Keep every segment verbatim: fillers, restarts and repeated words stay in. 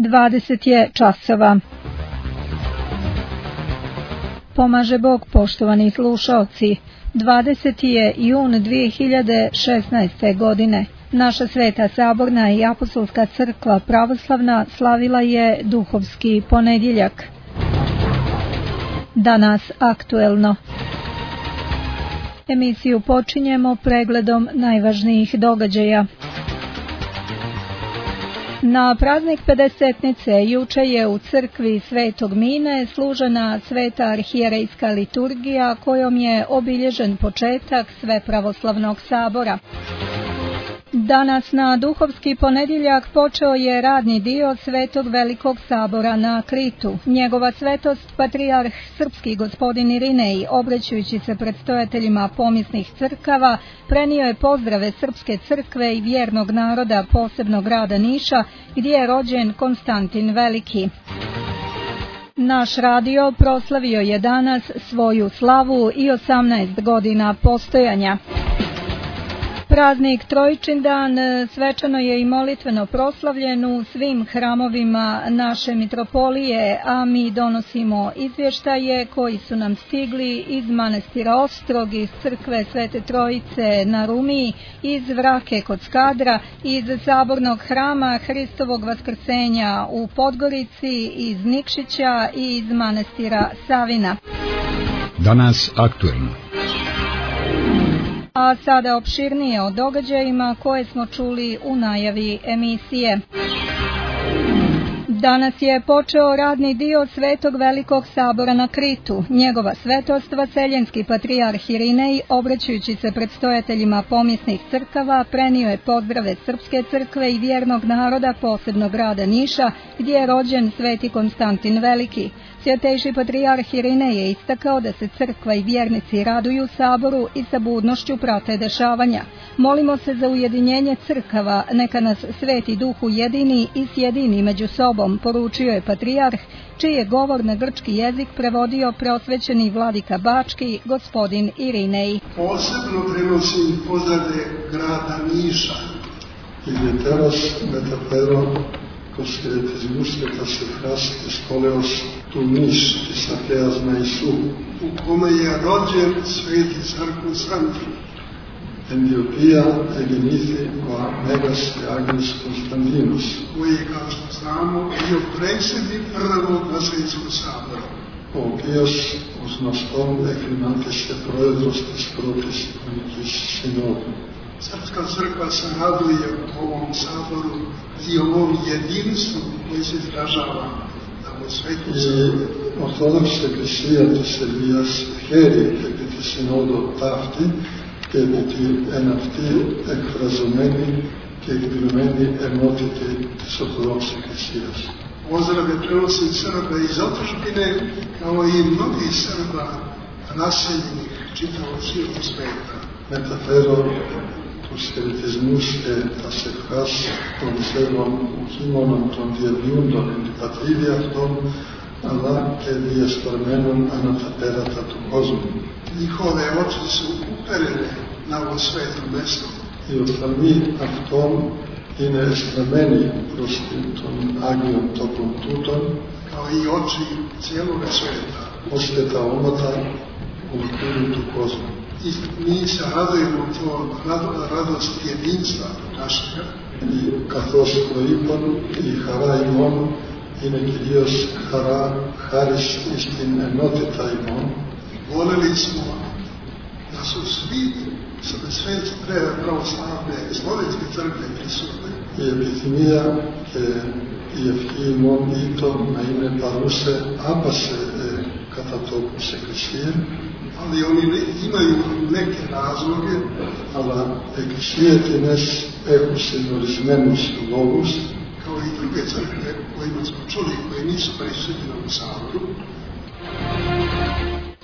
dvadeset je časova. Pomaže Bog, poštovani slušaoci. dvadeseti je jun dvije hiljade šesnaeste. godine. Naša Sveta Saborna i Apostolska crkva pravoslavna slavila je duhovski ponedjeljak. Danas aktuelno. Emisiju počinjemo pregledom najvažnijih događaja. Na praznik pedesetnice juče je u crkvi Svetog Mine služena sveta arhijerejska liturgija kojom je obilježen početak Svepravoslavnog sabora. Danas na duhovski ponedjeljak počeo je radni dio Svetog Velikog sabora na Kritu. Njegova svetost patrijarh srpski gospodin Irinej, obraćajući se predstojateljima pomisnih crkava, prenio je pozdrave srpske crkve i vjernog naroda, posebno grada Niša, gdje je rođen Konstantin Veliki. Naš radio proslavio je danas svoju slavu i osamnaest godina postojanja. Praznik Trojičindan svečano je i molitveno proslavljen u svim hramovima naše mitropolije, a mi donosimo izvještaje koji su nam stigli iz manastira Ostrog, iz crkve Svete Trojice na Rumiji, iz Vrake kod Skadra, iz sabornog hrama Hristovog vaskrsenja u Podgorici, iz Nikšića i iz manastira Savina. Danas aktuelno. A sada opširnije o događajima koje smo čuli u najavi emisije. Danas je počeo radni dio Svetog Velikog sabora na Kritu. Njegova svetost vaseljenski patrijarh Irinej, obraćajući se predstojateljima pomisnih crkava, prenio je pozdrave srpske crkve i vjernog naroda, posebno grada Niša, gdje je rođen Sveti Konstantin Veliki. Svjetejši patrijarh Irinej je istakao da se crkva i vjernici raduju saboru i sa budnošću prate dešavanja. Molimo se za ujedinjenje crkava, neka nas Sveti Duh ujedini i sjedini među sobom, poručio je patrijarh, čiji je govor na grčki jezik prevodio preosvećeni vladika Bački, gospodin Irinej. Posebno prenosim pozdrave grada Niša. Ιδιαιτέρως μεταφέρω τους χαιρετισμούς και τα συμφράσεις της πόλεως του Νης της Αθέας Ναϊσού, u kome je rođen Sveti Konstantin, εν τη οποία εγεννήθη ο Μέγας και Άγιος Κωνσταντίνος, koji je, kao što znamo, bio predsjednik prvog Vaseljenskog sabora, ο οποίος ως γνωστόν εκλιμάτισε πρόεδρος της πρώτης Οικουμενικής Συνόδου. Srpska crkva se raduje ovom saboru i ovom jedinstvu koji se izražava na ovom svetu. Η Ορθόδοξη Εκκλησία της Σερβίας χαίρει επί τη Συνόδου ταύτη και επί τη εν αυτή εκφραζομένη και εκδηλωμένη ενότητα της Ορθοδόξης Εκκλησίας. Pozdrave prenosi Srba iz otadžbine, kao i mnogi Srba raseljenih čitavog cijelog sveta. Μεταφέρω τους χαιρετισμούς και τα σευχάς των Σέρβων όχι μόνο των διευρύοντων εν την πατρίδα αυτών, αλλά και διασπαρμένων ανά τα πέρατα του κόσμου. Njihove oči su uperene na ovo sveto mesto. Οι οφθαλμοί αυτών είναι εστραμμένοι προς τον Άγιον τόπον τούτον, kao i oči cijeloga sveta. ώστε τα όματα ολοκλήρου του κόσμου. I mi se radujemo to radost jedinstva našega. Καθώς προείπων η χαρά ημών είναι κυρίως χαρά χάρις στην ενότητα ημών. Voleli smo da su svi sve pravoslavne slovenske crkve prisutne. Η επιθυμία και η ευχή ημών ήτων να είναι παρούσε άπασε ε, κατά τόπους εκκλησία, Ali oni ne, imaju neke razloge, αλλά εκκλησίαιτινες έχουν συνορισμένους λόγους, kao i druge crkve kojima smo čuli, koje nisu prisutne u saboru.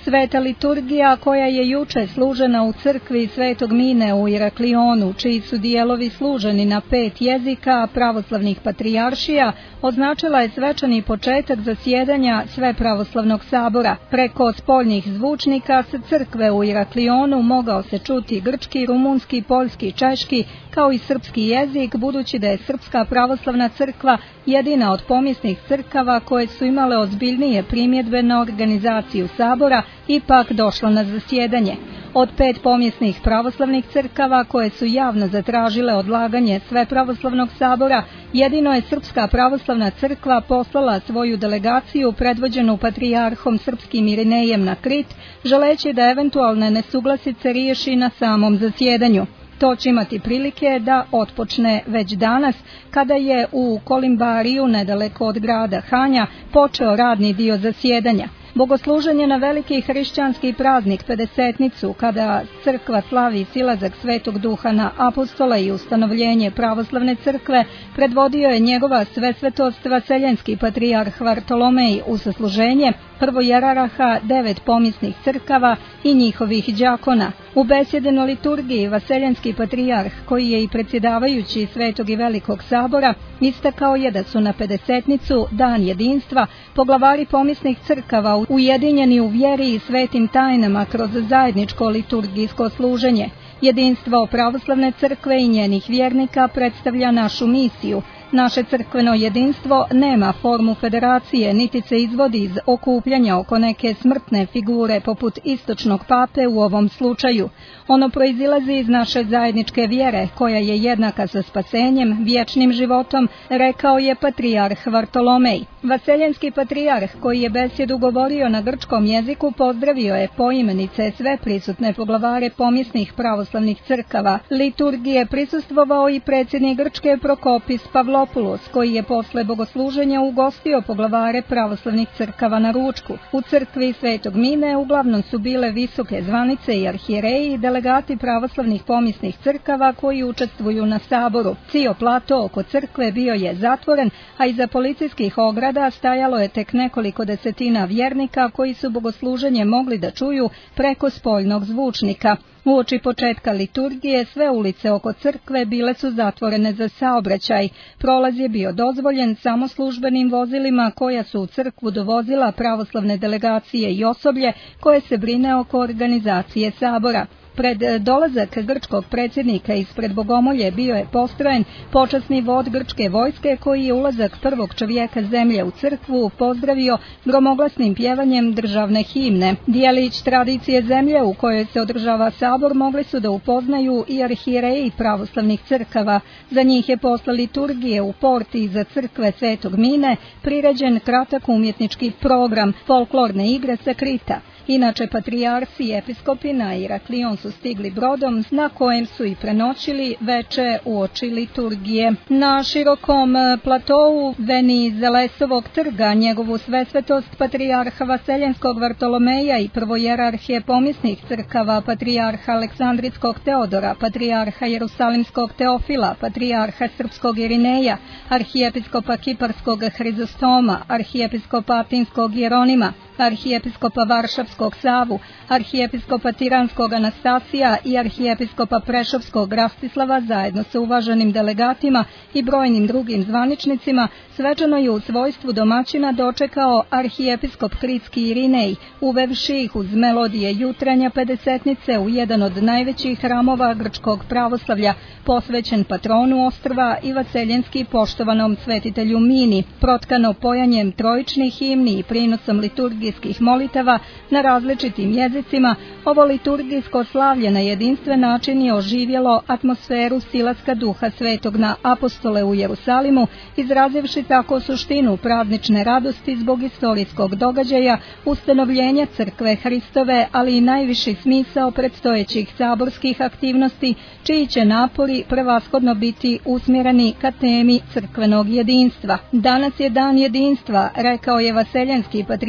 Sveta liturgija koja je juče služena u crkvi Svetog Mine u Iraklionu, čiji su dijelovi služeni na pet jezika pravoslavnih patrijaršija, označila je svečani početak zasjedanja Svepravoslavnog sabora. Preko spoljnih zvučnika sa crkve u Iraklionu mogao se čuti grčki, rumunski, poljski, češki, kao i srpski jezik, budući da je Srpska pravoslavna crkva jedina od pomjesnih crkava koje su imale ozbiljnije primjedbe na organizaciju sabora, ipak došlo na zasjedanje. Od pet pomjesnih pravoslavnih crkava koje su javno zatražile odlaganje Svepravoslavnog sabora, jedino je Srpska pravoslavna crkva poslala svoju delegaciju predvođenu patrijarhom srpskim Irinejem na Krit, želeći da eventualne nesuglasice riješi na samom zasjedanju. To će imati prilike da otpočne već danas, kada je u Kolimbariju, nedaleko od grada Hanja, počeo radni dio zasjedanja. Bogosluženje na veliki hrišćanski praznik Pedesetnicu, kada crkva slavi silazak Svetog Duha na apostola i ustanovljenje pravoslavne crkve, predvodio je njegova svesvetost vaseljenski patrijarh Vartolomej u sasluženje prvojeraraha devet pomjesnih crkava i njihovih đakona. U besjednoj liturgiji vaseljenski patrijarh, koji je i predsjedavajući Svetog i Velikog sabora, istakao je da su na Pedesetnicu, dan jedinstva, poglavari pomjesnih crkava ujedinjeni u vjeri i svetim tajnama kroz zajedničko liturgijsko služenje. Jedinstvo pravoslavne crkve i njenih vjernika predstavlja našu misiju. Naše crkveno jedinstvo nema formu federacije, niti se izvodi iz okupljanja oko neke smrtne figure poput istočnog pape u ovom slučaju. Ono proizilazi iz naše zajedničke vjere, koja je jednaka sa spasenjem, vječnim životom, rekao je patrijarh Vartolomej. Vaseljenski patrijarh, koji je besjedu govorio na grčkom jeziku, pozdravio je poimenice sve prisutne poglavare pomjesnih pravoslavnih crkava. Liturgije prisustvovao i predsjednik Grčke Prokopis Pavlopoulos, koji je posle bogosluženja ugostio poglavare pravoslavnih crkava na ručku. U crkvi Svetog Mine uglavnom su bile visoke zvanice i arhijereji i delegati pravoslavnih pomjesnih crkava koji učestvuju na saboru. Cio plato oko crkve bio je zatvoren, a iza policijskih ograda stajalo je tek nekoliko desetina vjernika koji su bogosluženje mogli da čuju preko spoljnog zvučnika. Uoči početka liturgije sve ulice oko crkve bile su zatvorene za saobraćaj. Prolaz je bio dozvoljen samo službenim vozilima koja su u crkvu dovozila pravoslavne delegacije i osoblje koje se brine oko organizacije sabora. Pred dolazak grčkog predsjednika ispred Bogomolje bio je postrojen počasni vod grčke vojske koji je ulazak prvog čovjeka zemlje u crkvu pozdravio gromoglasnim pjevanjem državne himne. Dijelić tradicije zemlje u kojoj se održava sabor mogli su da upoznaju i arhijereji pravoslavnih crkava. Za njih je posle liturgije u porti za crkve Svetog Mine priređen kratak umjetnički program, folklorne igre sa Krita. Inače, patrijarsi i episkopi na Iraklion su stigli brodom na kojem su i prenoćili veče uoči liturgije. Na širokom platovu Venizelesovog trga njegovu svesvetost patrijarha Vaseljenskog Vartolomeja i prvojerarhije pomjesnih crkava patrijarha Aleksandritskog Teodora, patrijarha Jerusalimskog Teofila, patrijarha Srpskog Irineja, arhijepiskopa Kiparskog Hrizostoma, arhijepiskopa Atinskog Jeronima, arhijepiskopa Varšavskog Savu, arhijepiskopa Tiranskog Anastasija i arhijepiskopa Prešovskog Rastislava zajedno sa uvaženim delegatima i brojnim drugim zvaničnicima svečano je u svojstvu domaćina dočekao arhijepiskop Kritski Irinej, uvevši ih uz melodije jutranja Pedesetnice u jedan od najvećih hramova grčkog pravoslavlja, posvećen patronu ostrva i vaseljenski poštovanom svetitelju Mini, protkano pojanjem trojičnih himni i prinosom liturgijskih molitava na različitim jezicima. Ovo liturgijsko slavlje na jedinstven način je oživjelo atmosferu silaska Duha Svetog na apostole u Jerusalimu, izrazivši tako suštinu praznične radosti zbog istorijskog događaja, ustanovljenja crkve Hristove, ali i najviši smisao predstojećih saborskih aktivnosti, čiji će napori prevashodno biti usmjereni ka temi crkvenog jedinstva. Danas je dan jedinstva, rekao je vaseljenski patrijarh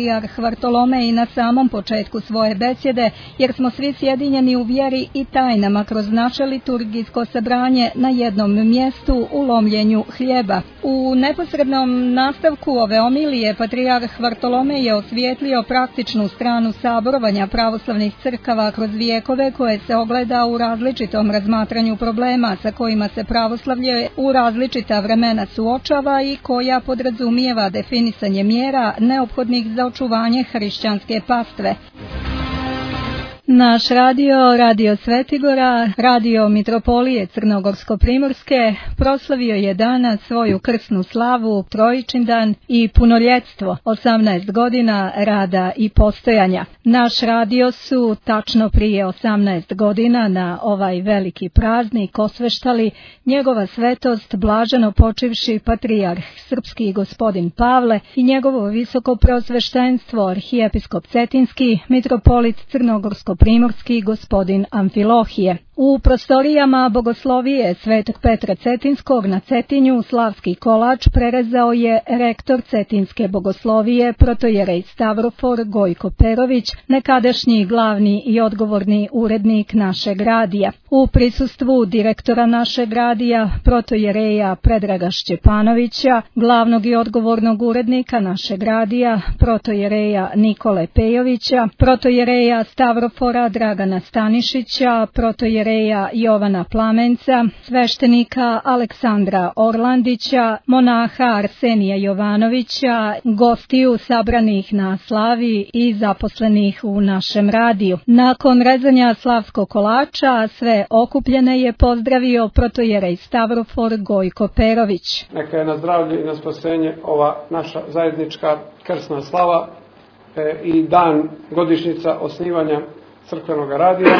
Vartolomej na samom početku svoje besjede, jer smo svi sjedinjeni u vjeri i tajnama kroz naše liturgijsko sabranje na jednom mjestu u lomljenju hljeba. U neposrednom nastavku ove omilije patrijarh Vartolomej je osvijetlio praktičnu stranu saborovanja pravoslavnih crkava kroz vijekove, koje se ogleda u različitom razmatranju problema sa kojima se pravoslavlje u različita vremena suočava i koja podrazumijeva definisanje mjera neophodnih za očuvanje hrišćanske pastve. Naš radio, Radio Svetigora, radio Mitropolije Crnogorsko-Primorske, proslavio je danas svoju krsnu slavu, Trojičindan i punoljetstvo, osamnaest godina rada i postojanja. Naš radio su tačno prije osamnaest godina na ovaj veliki praznik osveštali njegova svetost blaženo počivši patrijarh srpski gospodin Pavle i njegovo visoko preosveštenstvo arhijepiskop Cetinski, mitropolit Crnogorsko Primorski gospodin Amfilohije. U prostorijama bogoslovije Svetog Petra Cetinskog na Cetinju slavski kolač prerezao je rektor Cetinske bogoslovije protojerej Stavrofor Gojko Perović, nekadašnji glavni i odgovorni urednik našeg radija. U prisustvu direktora našeg radija protojereja Predraga Šćepanovića, glavnog i odgovornog urednika našeg radija protojereja Nikole Pejovića, protojereja Stavrofora Dragana Stanišića, protojereja Jovana Plamenca, sveštenika Aleksandra Orlandića, monaha Arsenija Jovanovića, gostiju sabranih na slavi i zaposlenih u našem radiju. Nakon rezanja slavskog kolača sve okupljene je pozdravio protojerej Stavrofor Gojko Perović. Neka je na zdravlje i na spasenje ova naša zajednička krsna slava e, i dan godišnjica osnivanja crkvenog radija,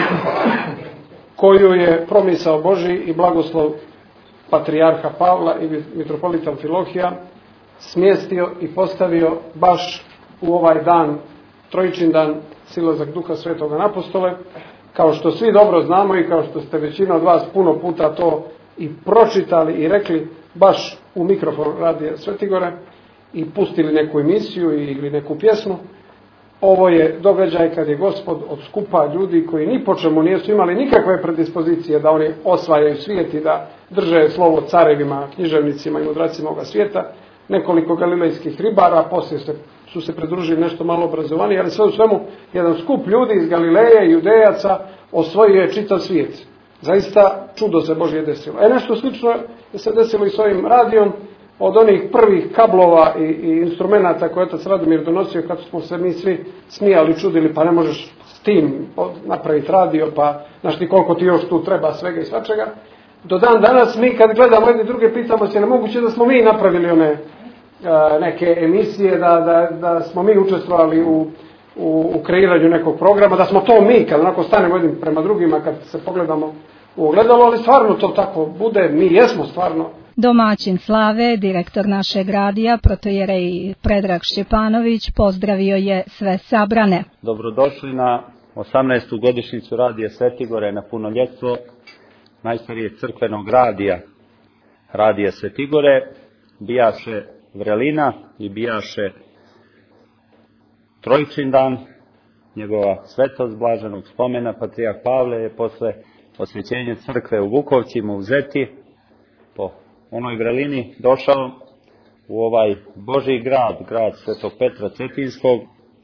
koju je promisao Božji i blagoslov patrijarha Pavla i mitropolita Amfilohija smjestio i postavio baš u ovaj dan, Trojičindan, silazak Duha Svetoga na apostole, kao što svi dobro znamo i kao što ste većina od vas puno puta to i pročitali i rekli baš u mikrofon Radija Svetigore i pustili neku emisiju ili neku pjesmu. Ovo je događaj kad je Gospod od skupa ljudi koji ni po čemu nisu imali nikakve predispozicije da oni osvajaju svijet i da drže slovo carevima, književnicima i mudracima ovoga svijeta, nekoliko galilejskih ribara, poslije se, su se pridružili nešto malo obrazovani, ali sve u svemu jedan skup ljudi iz Galileje i Judejaca osvojio je čitav svijet. Zaista čudo se Božje desilo. E nešto slično se desilo i s ovim radijom. Od onih prvih kablova i, i instrumenta koje je otac Radomir donosio, kad smo se mi svi smijali, čudili, pa ne možeš s tim napraviti radio, pa znaš ti koliko ti još tu treba svega i svačega. Do dan danas mi kad gledamo jedne druge pitamo se, nemoguće da smo mi napravili one a, neke emisije, da, da, da smo mi učestvovali u, u, u kreiranju nekog programa, da smo to mi, kad onako stanemo jednim prema drugima, kad se pogledamo u ogledalo, ali stvarno to tako bude, mi jesmo stvarno. Domaćin slave, direktor našeg radija, protojerej Predrag Šćepanović, pozdravio je sve sabrane. Dobrodošli na osamnaestu godišnjicu Radija Svetigore na punoljetstvo najstarijeg crkvenog radija, Radija Svetigore, bijaše vrelina i bijaše Trojičindan, njegova svetost blaženog spomena, patrijarh Pavle je posle osvećenja crkve u Vukovcima, u Zeti, po onoj vrelini došao u ovaj Božji grad, grad Svetog Petra Cetinskog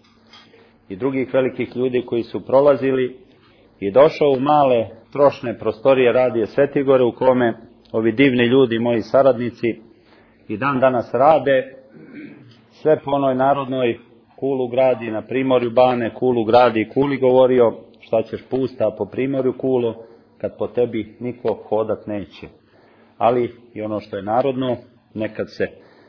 i drugih velikih ljudi koji su prolazili i došao u male trošne prostorije Radije Svetigore u kome ovi divni ljudi, moji saradnici, i dan danas rade, sve po onoj narodnoj kulu gradi, na primorju bane, kulu gradi, kuli govorio, šta ćeš pusta po primorju kulo, kad po tebi niko hodat neće. Ali i ono što je narodno, nekad se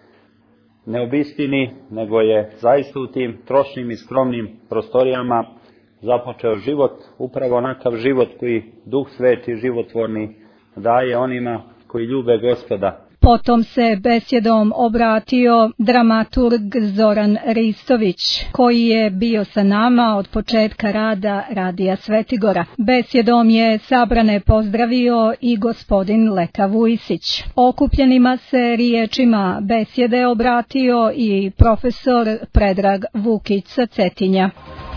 ne obistini, nego je zaista u tim trošnim i skromnim prostorijama započeo život, upravo onakav život koji Duh Sveti životvorni daje onima koji ljube Gospoda. Potom se besjedom obratio dramaturg Zoran Ristović, koji je bio sa nama od početka rada Radija Svetigora. Besjedom je sabrane pozdravio i gospodin Leka Vujsić. Okupljenima se riječima besjede obratio i profesor Predrag Vukić sa Cetinja.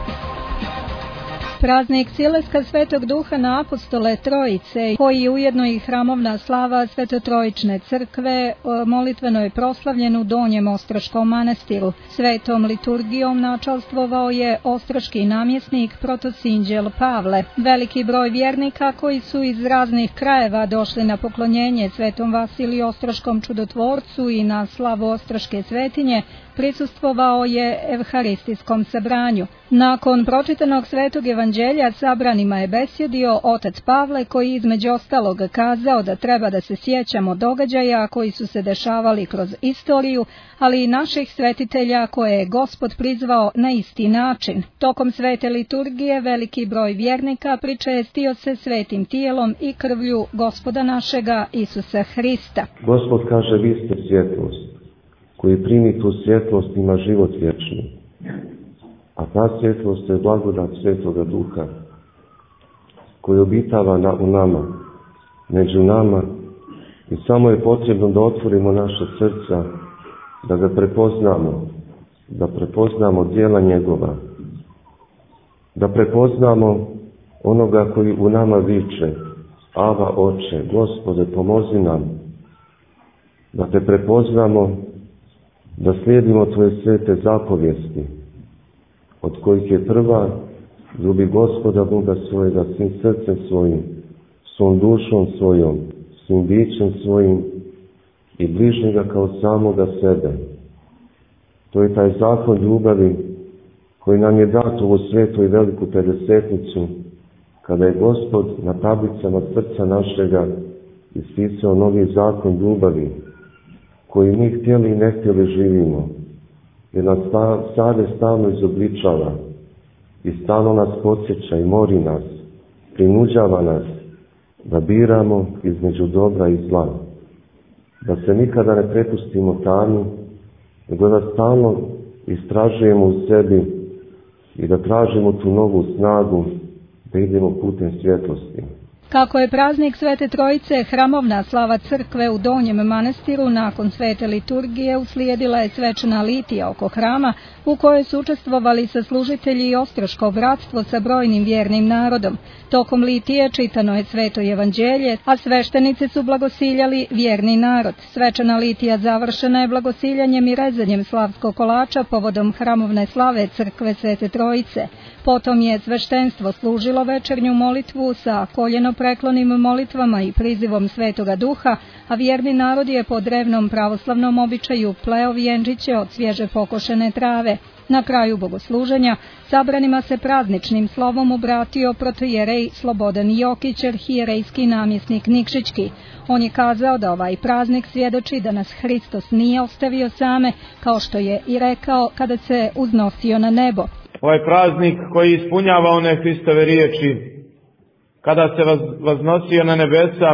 Praznik Sileska Svetog Duha na apostole Trojice, koji je ujedno i hramovna slava Svetotrojične crkve, molitveno je proslavljen u Donjem Ostroškom manastiru. Svetom liturgijom načalstvovao je ostroški namjesnik protosinđel Pavle. Veliki broj vjernika koji su iz raznih krajeva došli na poklonjenje Svetom Vasiliju Ostroškom čudotvorcu i na slavu Ostroške svetinje prisustvovao je evharistijskom sabranju. Nakon pročitanog Svetog Evanđelja sabranima je besjedio otac Pavle, koji između ostalog kazao da treba da se sjećamo događaja koji su se dešavali kroz istoriju, ali i naših svetitelja koje je Gospod prizvao na isti način. Tokom svete liturgije veliki broj vjernika pričestio se svetim tijelom i krvlju Gospoda našega Isusa Hrista. Gospod kaže, vi ste svjetlost, koji primi tu svjetlost ima život vječni. A ta svjetlost je blagodat Svetoga Duha, koji obitava na, u nama, među nama, i samo je potrebno da otvorimo naša srca, da ga prepoznamo, da prepoznamo djela njegova, da prepoznamo onoga koji u nama viče, Ava Oče, Gospode, pomozi nam, da te prepoznamo, da slijedimo tvoje svete zapovijesti, od kojih je prva: ljubi Gospoda Boga svojega svim srcem svojim, svom dušom svojom, svim bićem svojim i bližnjega kao samoga sebe. To je taj zakon ljubavi koji nam je dat u svetu i veliku pedesetnicu, kada je Gospod na tablicama srca našega ispisao novi zakon ljubavi, koji mi htjeli i ne htjeli živimo, jer nas sade stalno izobličava i stalno nas podsjeća i mori nas, prinuđava nas da biramo između dobra i zla, da se nikada ne prepustimo tami, nego da stalno istražujemo u sebi i da tražimo tu novu snagu da idemo putem svjetlosti. Kako je praznik Svete Trojice hramovna slava crkve u Donjem manastiru, nakon svete liturgije uslijedila je svečana litija oko hrama, u kojoj su učestvovali saslužitelji i Ostroško bratstvo sa brojnim vjernim narodom. Tokom litije čitano je Sveto Evanđelje, a sveštenici su blagosiljali vjerni narod. Svečana litija završena je blagosiljanjem i rezanjem slavskog kolača povodom hramovne slave crkve Svete Trojice. Potom je sveštenstvo služilo večernju molitvu sa koljenopreklonim molitvama i prizivom Svetoga Duha, a vjerni narod je po drevnom pravoslavnom običaju pleo vjenčiće od svježe pokošene trave. Na kraju bogosluženja sabranima se prazničnim slovom obratio protojerej Slobodan Jokić, arhijerejski namjesnik Nikšićki. On je kazao da ovaj praznik svjedoči da nas Hristos nije ostavio same, kao što je i rekao kada se uznosio na nebo. Ovaj praznik koji ispunjava one Hristove riječi, kada se vaznosio na nebesa,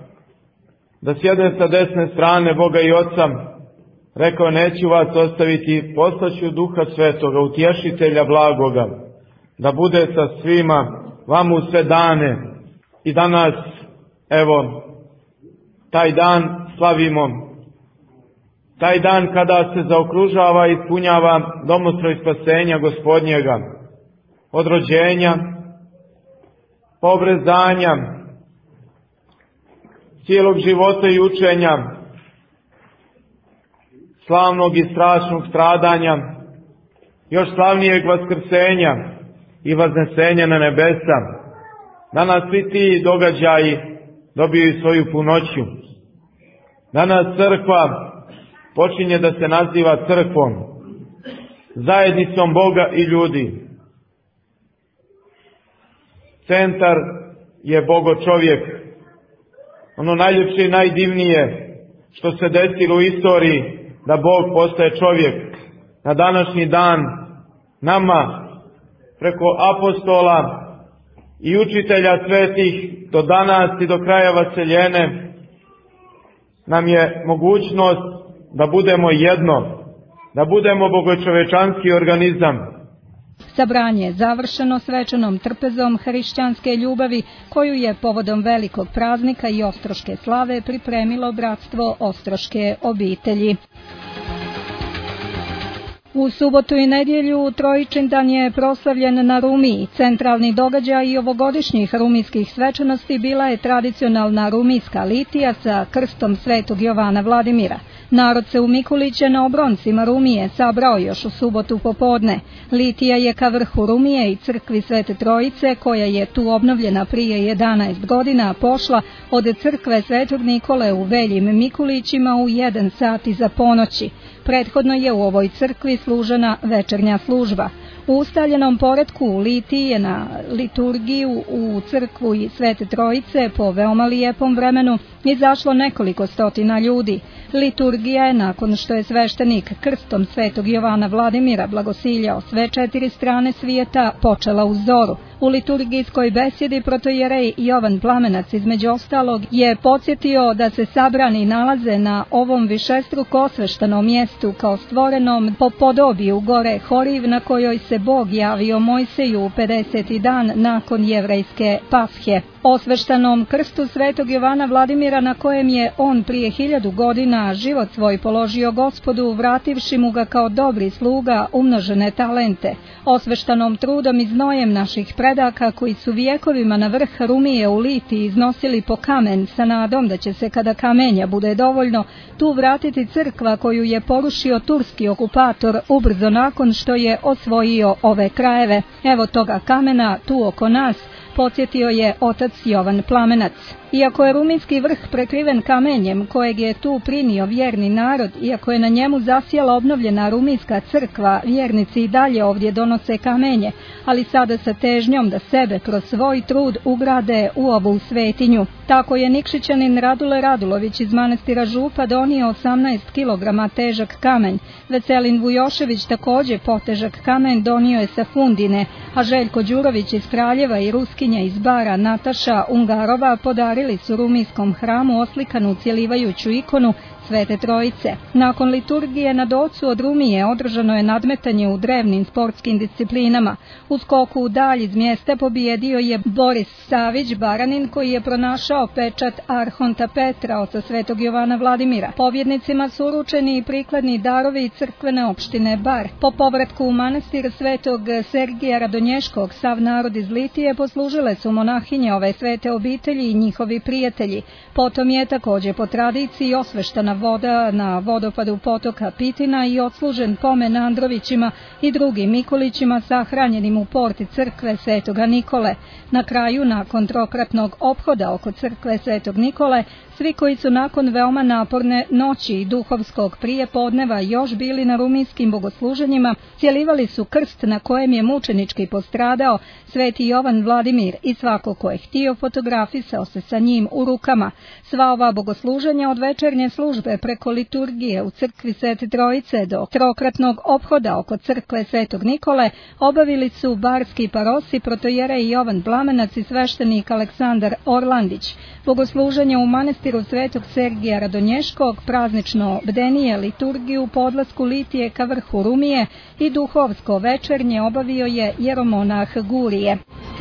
da sjede sa desne strane Boga i Oca, rekao: neću vas ostaviti, poslaću Duha Svetoga, utješitelja blagoga, da bude sa svima vam u sve dane. I danas, evo, taj dan slavimo, taj dan kada se zaokružava i ispunjava domostroj spasenja Gospodnjega, od rođenja, obrezanja, cijelog života i učenja, slavnog i strašnog stradanja, još slavnijeg vaskrsenja i vaznesenja na nebesa. Danas svi ti događaji dobiju svoju punoću. Danas crkva počinje da se naziva crkvom, zajednicom Boga i ljudi. Centar je Bogo čovjek. Ono najljepše i najdivnije što se desilo u istoriji, da Bog postaje čovjek. Na današnji dan nama preko apostola i učitelja svetih do danas i do kraja vaseljene nam je mogućnost da budemo jedno, da budemo bogočovečanski organizam. Sabranje je završeno svečanom trpezom hrišćanske ljubavi koju je povodom velikog praznika i ostroške slave pripremilo bratstvo ostroške obitelji. U subotu i nedjelju Trojičin dan je proslavljen na Rumiji. Centralni događaj i ovogodišnjih rumijskih svečanosti bila je tradicionalna rumijska litija sa krstom svetog Jovana Vladimira. Narod se u Mikuliće na obroncima Rumije sabrao još u subotu popodne. Litija je ka vrhu Rumije i crkvi Svete Trojice, koja je tu obnovljena prije jedanaest godina, pošla od crkve Svetog Nikole u Veljim Mikulićima u jedan sat iza ponoći. Prethodno je u ovoj crkvi služena večernja služba. U ustaljenom poretku u Litiji je na liturgiju u crkvu i Svete Trojice po veoma lijepom vremenu izašlo nekoliko stotina ljudi. Liturgija je, nakon što je sveštenik krstom Svetog Jovana Vladimira blagosiljao sve četiri strane svijeta, počela u zoru. U liturgijskoj besjedi protojerej Jovan Plamenac između ostalog je podsjetio da se sabrani nalaze na ovom višestruko osveštanom mjestu kao stvorenom po podobiju gore Horiv, na kojoj se Bog javio Mojseju u pedeseti dan nakon jevrejske Pashe. Osveštanom krstu Svetog Jovana Vladimira, na kojem je on prije hiljadu godina život svoj položio Gospodu, vrativši mu ga kao dobri sluga umnožene talente. Osveštanom trudom i znojem naših predaka, koji su vijekovima na vrh Rumije u Litiji iznosili po kamen sa nadom da će se, kada kamenja bude dovoljno, tu vratiti crkva koju je porušio turski okupator ubrzo nakon što je osvojio ove krajeve. Evo toga kamena tu oko nas, podsjetio je otac Jovan Plamenac. Iako je rumijski vrh prekriven kamenjem kojeg je tu prinio vjerni narod, iako je na njemu zasjela obnovljena rumijska crkva, vjernici i dalje ovdje donose kamenje, ali sada sa težnjom da sebe kroz svoj trud ugrade u ovu svetinju. Tako je Nikšićanin Radule Radulović iz manastira Župa donio osamnaest kilograma težak kamen. Veselin Vujošević također potežak kamen donio je sa Fundine, a Željko Đurović iz Kraljeva i Ruskinja iz Bara Nataša Ungarova podarili su rumijskom hramu oslikanu cjelivajuću ikonu Svete Trojice. Nakon liturgije na docu od Rumije održano je nadmetanje u drevnim sportskim disciplinama. U skoku u dalj iz mjesta pobijedio je Boris Savić Baranin, koji je pronašao pečat Arhonta Petra, oca Svetog Jovana Vladimira. Pobjednicima su uručeni i prikladni darovi i crkvene opštine Bar. Po povratku u manastir Svetog Sergija Radonješkog sav narod iz Litije poslužile su monahinje ove svete obitelji i njihovi prijatelji. Potom je također po tradiciji osveštana voda na vodopadu potoka Pitina i odslužen pomen Androvićima i drugim Mikulićima sahranjenim u porti crkve Svetoga Nikole. Na kraju, nakon trokratnog ophoda oko crkve Svetog Nikole, svi koji su nakon veoma naporne noći i duhovskog prijepodneva još bili na rumijskim bogosluženjima, cjelivali su krst na kojem je mučenički postradao Sveti Jovan Vladimir i svako ko je htio fotografisao se sa njim u rukama. Sva ova bogosluženja od večernje službe preko liturgije u crkvi Svete Trojice do trokratnog ophoda oko crkve Svetog Nikole obavili su barski parosi protojerej Jovan Plamenac i sveštenik Aleksandar Orlandić. Bogosluženje u manestiru Svetog Sergija Radonješkog, praznično bdenije, liturgiju, podlasku Litije ka vrhu Rumije i duhovsko večernje obavio je jeromonah Gurije.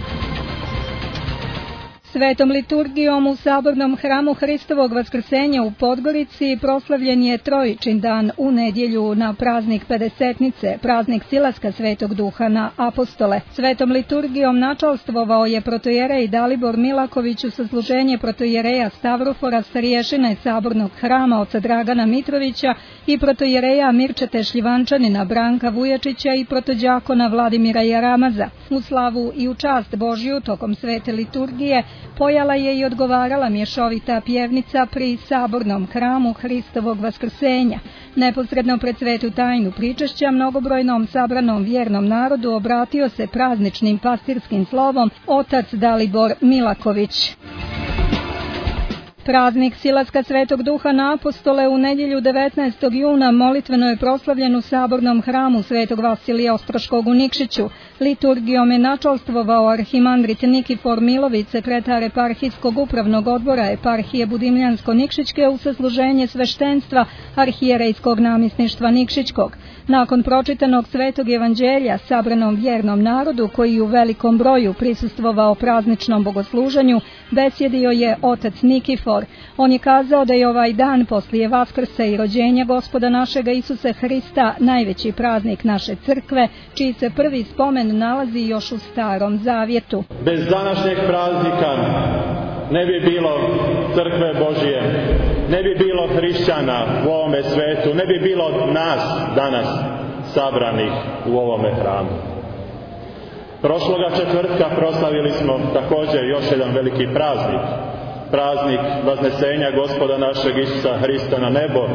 Svetom liturgijom u sabornom hramu Hristovog vaskrsenja u Podgorici proslavljen je Trojičin dan u nedjelju na praznik Pedesetnice, praznik silaska Svetog Duha na apostole. Svetom liturgijom načalstvovao je protojerej Dalibor Milaković u sasluženje protojereja Stavrofora, starješine sabornog hrama oca Dragana Mitrovića i protojereja Mirčete Šljivančanina Branka Vujačića i protođakona Vladimira Jaramaza. U slavu i u čast Božju tokom svete liturgije pojala je i odgovarala mješovita pjevnica pri sabornom hramu Hristovog vaskrsenja. Neposredno pred svetu tajnu pričešća mnogobrojnom sabranom vjernom narodu obratio se prazničnim pastirskim slovom otac Dalibor Milaković. Praznik silaska Svetog Duha na apostole u nedjelju devetnaestog juna molitveno je proslavljen u sabornom hramu Svetog Vasilija Ostroškog u Nikšiću. Liturgijom je načalstvovao arhimandrit Nikifor Milović, sekretar eparhijskog upravnog odbora eparhije Budimljansko-Nikšićke u sasluženje sveštenstva arhijerejskog namjesništva Nikšićkog. Nakon pročitanog Svetog Evanđelja sabranom vjernom narodu, koji u velikom broju prisustvovao prazničnom bogosluženju, besjedio je otac Nikifor. On je kazao da je ovaj dan poslije Vaskrsa i rođenja Gospoda našega Isusa Hrista najveći praznik naše crkve, čiji se prvi spomen nalazi još u Starom Zavjetu. Bez današnjeg praznika ne bi bilo crkve Božije, ne bi bilo hrišćana u ovome svetu, ne bi bilo nas danas sabranih u ovome hramu. Prošloga četvrtka proslavili smo također još jedan veliki praznik, praznik Vaznesenja Gospoda našeg Isusa Hrista na nebo.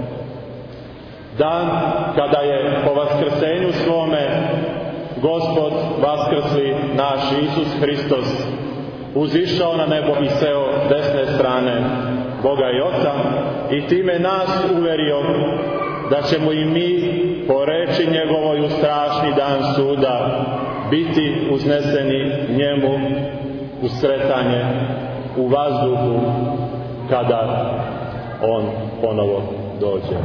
Dan kada je po vaskrsenju svome Gospod vaskrsli naš Isus Hristos uzišao na nebo i seo desne strane Boga i Oca i time nas uverio da ćemo i mi po reči njegovoj u strašni dan suda biti uzneseni njemu u sretanje u vazduhu kada on ponovo dođe.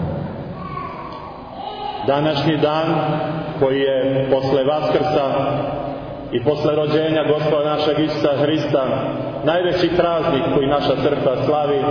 Današnji dan koji je posle Vaskrsa i posle rođenja Gospoda našeg Isusa Hrista najveći praznik koji naša crkva slavi,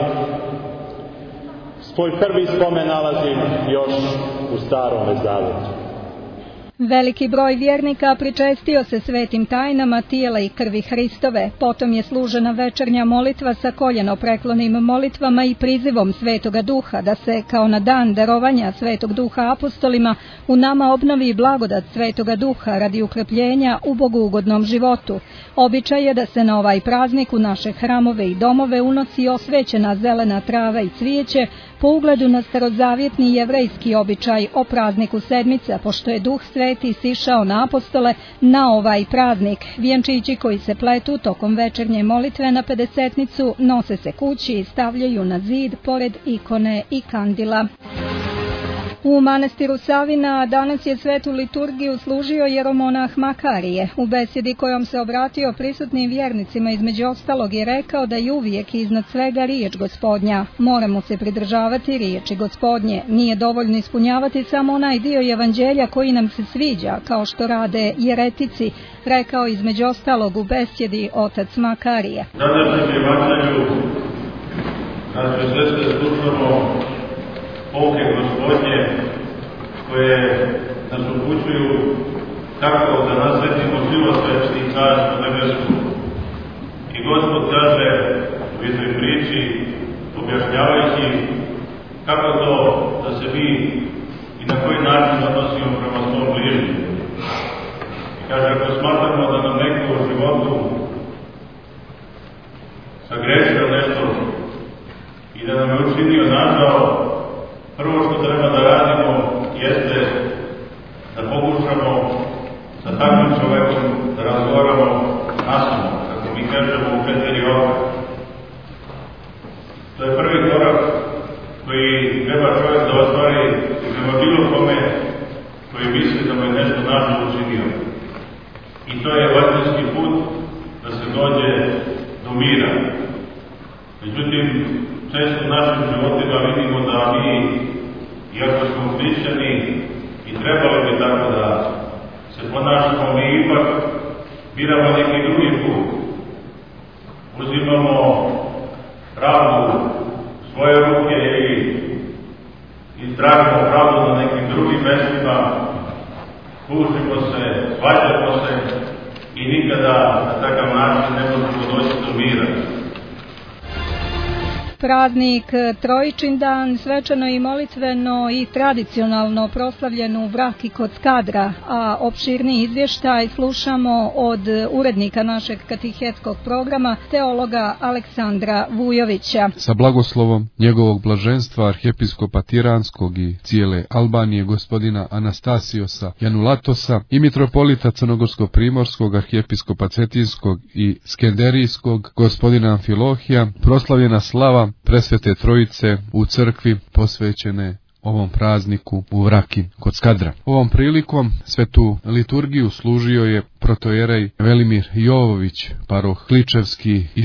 svoj prvi spomen nalazi još u Starome Zavjetu. Veliki broj vjernika pričestio se svetim tajnama tijela i krvi Hristove. Potom je služena večernja molitva sa koljenopreklonim molitvama i prizivom Svetoga Duha, da se kao na dan darovanja Svetog Duha apostolima u nama obnovi blagodat Svetoga Duha radi ukrepljenja u boguugodnom životu. Običaj je da se na ovaj praznik u naše hramove i domove unosi osvećena zelena trava i cvijeće, po ugledu na starozavjetni jevrejski običaj o prazniku sedmice, pošto je Duh Sveti sišao na apostole na ovaj praznik. Vjenčići koji se pletu tokom večernje molitve na pedesetnicu nose se kući i stavljaju na zid pored ikone i kandila. U manastiru Savina danas je svetu liturgiju služio jeromonah Makarije. U besjedi kojom se obratio prisutnim vjernicima između ostalog je rekao da je uvijek iznad svega riječ Gospodnja. Moramo se pridržavati riječi Gospodnje. Nije dovoljno ispunjavati samo onaj dio evanđelja koji nam se sviđa, kao što rade jeretici, rekao između ostalog u besjedi otac Makarije. Današnjem evanđelju naše sestre slušamo pouke Gospodnje koje nas upućuju kako da nasvetimo život večni i carstvo nebesko. I Gospod kaže u jednoj priči, objašnjavajući kako to da se mi i na koji način odnosimo prema svom bližnjem. I kaže, ako smatramo da nam neko u životu sagrešio nešto i da nam je učinio nazvao, prvo što treba da radimo jeste da pokušamo sa takvim čovjekom da razgovaramo nasmo, kako mi kažemo u četiri oka. To je prvi korak koji treba čovjek da ostvari prema bilo kome koji misli da mu je nešto nažno učinio. I to je evanđeljski put da se dođe do mira. Međutim, često u našim životima vidimo da mi, iako smo hrišćani i trebali bi tako da se ponašamo, mi ipak biramo neki drugi put. Uzimamo pravdu u svoje ruke i, i tražimo pravdu na nekim drugim mestima, tužimo se, svađamo se i nikada na takav način ne možemo doći do mira. Praznik Trojičin dan svečano i molitveno i tradicionalno proslavljen u Vraki kod Skadra, a opširni izvještaj slušamo od urednika našeg katehetskog programa, teologa Aleksandra Vujovića. Sa blagoslovom njegovog blaženstva arhijepiskopa Tiranskog i cijele Albanije gospodina Anastasiosa Janulatosa i mitropolita Crnogorsko-primorskog, arhijepiskopa Cetinskog i Skenderijskog gospodina Amfilohija, proslavljena slava slava Presvete Trojice u crkvi posvećene ovom prazniku u Vraki kod Skadra. Ovom prilikom svetu liturgiju služio je protojerej Velimir Jovović, paroh Kličevski i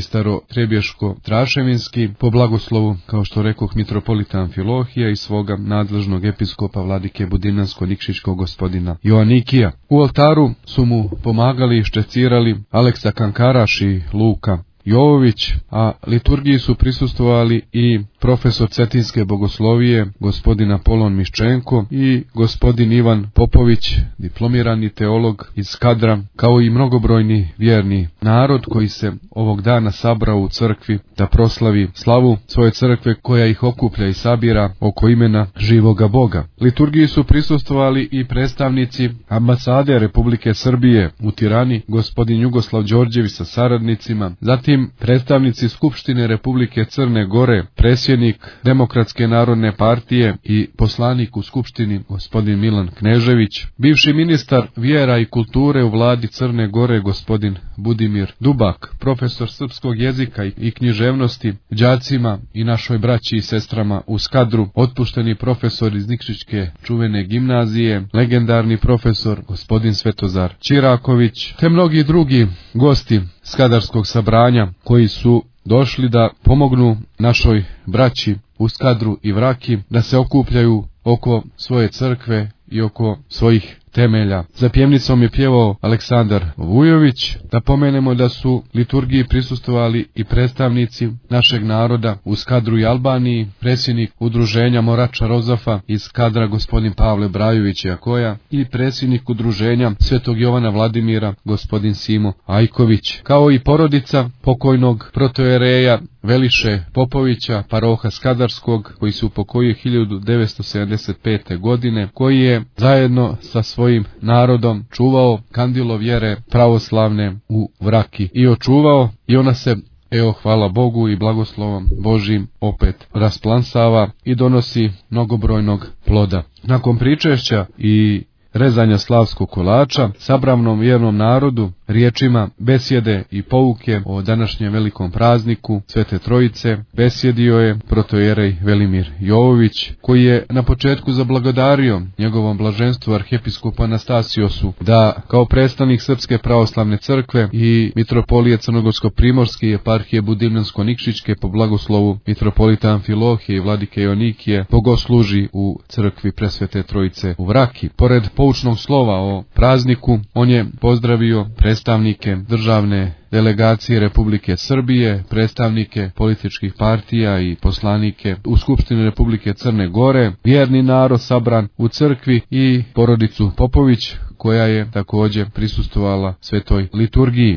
Staro-Trebješko-Traševinski, po blagoslovu, kao što rekoh, mitropolita Amfilohija i svoga nadležnog episkopa vladike Budimljansko-Nikšićkog gospodina Joanikija. U oltaru su mu pomagali i ščecirali Aleksa Kankaraš i Luka Jovović, a liturgiji su prisustvovali i profesor Cetinske bogoslovije, gospodin Apolon Miščenko i gospodin Ivan Popović, diplomirani teolog iz Skadra, kao i mnogobrojni vjerni narod koji se ovog dana sabrao u crkvi da proslavi slavu svoje crkve koja ih okuplja i sabira oko imena živoga Boga. Liturgiji su prisustvovali i predstavnici ambasade Republike Srbije u Tirani, gospodin Jugoslav Đorđević sa saradnicima, zatim predstavnici Skupštine Republike Crne Gore, predsjednik Demokratske narodne partije i poslanik u Skupštini gospodin Milan Knežević, bivši ministar vjera i kulture u vladi Crne Gore gospodin Budimir Dubak, profesor srpskog jezika i književnosti đacima i našoj braći i sestrama u Skadru, otpušteni profesor iz Nikšićke čuvene gimnazije, legendarni profesor gospodin Svetozar Čiraković, te mnogi drugi gosti Skadarskog sabranja koji su došli da pomognu našoj braći u Skadru i Vraki da se okupljaju oko svoje crkve i oko svojih temelja. Za pjevnicom je pjevao Aleksandar Vujović. Da pomenemo da su liturgiji prisustvovali i predstavnici našeg naroda u Skadru i Albaniji, predsjednik udruženja Morača Rozafa iz Skadra gospodin Pavle Brajović Jakoja i predsjednik udruženja Svetog Jovana Vladimira gospodin Simo Ajković, kao i porodica pokojnog protojereja Veliše Popovića, paroha Skadarskog, koji se upokojio hiljadu devetsto sedamdeset pete. godine, koji je zajedno sa svojim narodom čuvao kandilo vjere pravoslavne u Vraki i očuvao, i ona se, evo, hvala Bogu i blagoslovom Božim, opet rasplansava i donosi mnogobrojnog ploda. Nakon pričešća i rezanja slavskog kolača, sabravnom vjernom narodu, riječima besjede i pouke o današnjem velikom prazniku Svete Trojice, besjedio je protojerej Velimir Jovović, koji je na početku zablagodario njegovom blaženstvu arhijepiskopu Anastasiosu da kao predstavnik Srpske pravoslavne crkve i mitropolije Crnogorsko-primorske i eparhije Budimljansko-Nikšićke po blagoslovu mitropolita Amfilohije i vladike Joanikije bogosluži u crkvi Presvete Trojice u Vraki. Pored poučnog slova o prazniku, on je pozdravio predstavnike državne delegacije Republike Srbije, predstavnike političkih partija i poslanike u Skupštini Republike Crne Gore, vjerni narod sabran u crkvi i porodicu Popović, koja je također prisustvovala svetoj liturgiji.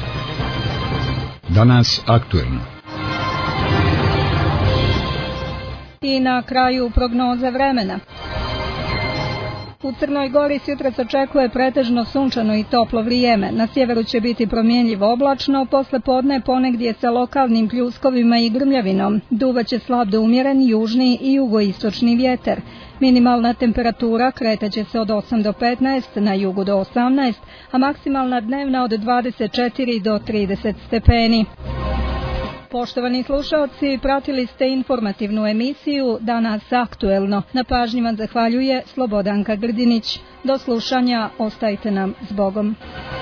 Danas aktuelno. I na kraju prognoza vremena. U Crnoj Gori jutros očekuje pretežno sunčano i toplo vrijeme. Na sjeveru će biti promjenjivo oblačno, posle podne ponegdje sa lokalnim pljuskovima i grmljavinom. Duvaće slab do umjeren južni i jugoistočni vjetar. Minimalna temperatura kretaće se od osam do petnaest, na jugu do osamnaest, a maksimalna dnevna od dvadeset četiri do trideset stepeni. Poštovani slušalci, pratili ste informativnu emisiju Danas aktuelno. Na pažnji vam zahvaljuje Slobodanka Grdinić. Do slušanja, ostajte nam s Bogom.